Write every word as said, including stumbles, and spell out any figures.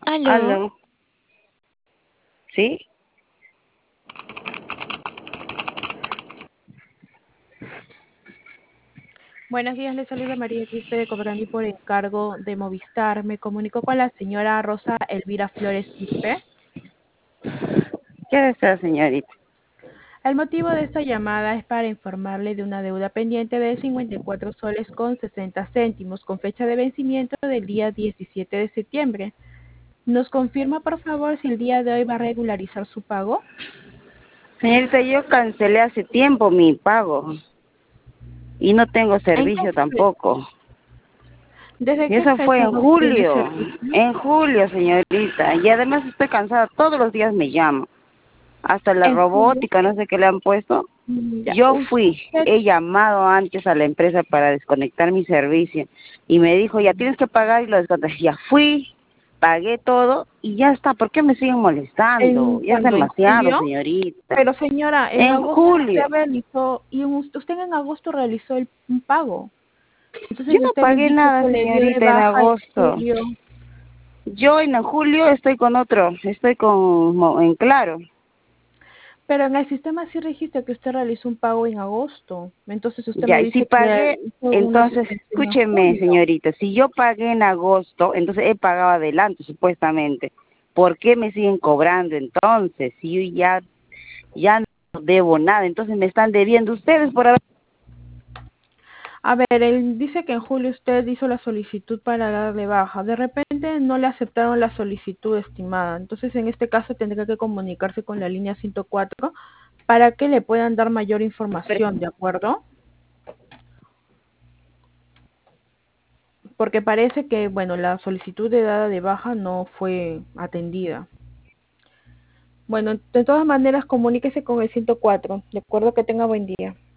Aló. Aló, ¿sí? Buenos días, le saluda María Quispe de Cobrandi por encargo de Movistar. Me comunico con la señora Rosa Elvira Flores Quispe. ¿Qué desea, señorita? El motivo de esta llamada es para informarle de una deuda pendiente de cincuenta y cuatro soles con sesenta céntimos con fecha de vencimiento del día diecisiete de septiembre. ¿Nos confirma, por favor, si el día de hoy va a regularizar su pago? Señorita, yo cancelé hace tiempo mi pago y no tengo ¿En qué servicio fe- tampoco. ¿Desde Y qué eso fue fecha en no tiene julio, servicio? en julio, señorita. Y además estoy cansada, todos los días me llaman. Hasta la En julio. robótica, no sé qué le han puesto. Mm, Ya, Yo fui, usted. he llamado antes a la empresa para desconectar mi servicio y me dijo, ya tienes que pagar y lo desconecté. Ya fui, pagué todo y ya está. ¿Por qué me siguen molestando? En, Ya es cuando en demasiado, julio, señorita. pero señora, en En agosto usted julio. realizó, y un- usted en agosto realizó el, un pago. Yo Entonces no usted me pagué dice nada, que le dio de señorita, en baja en agosto. julio, Yo en julio estoy con otro, estoy con Mo- en Claro. pero en el sistema sí registra que usted realizó un pago en agosto. Entonces usted Ya, me y si dice que pagué, hizo una entonces, suspensión en escúcheme, julio. señorita, si yo pagué en agosto, entonces he pagado adelante, supuestamente. ¿Por qué me siguen cobrando entonces? Si yo ya, ya no debo nada, entonces me están debiendo ustedes por haber... A ver, él dice que en julio usted hizo la solicitud para darle baja. De repente no le aceptaron la solicitud estimada. Entonces, en este caso, tendría que comunicarse con la línea ciento cuatro para que le puedan dar mayor información, ¿de acuerdo? Porque parece que, bueno, la solicitud de dada de baja no fue atendida. Bueno, de todas maneras, comuníquese con el ciento cuatro. De acuerdo, que tenga buen día.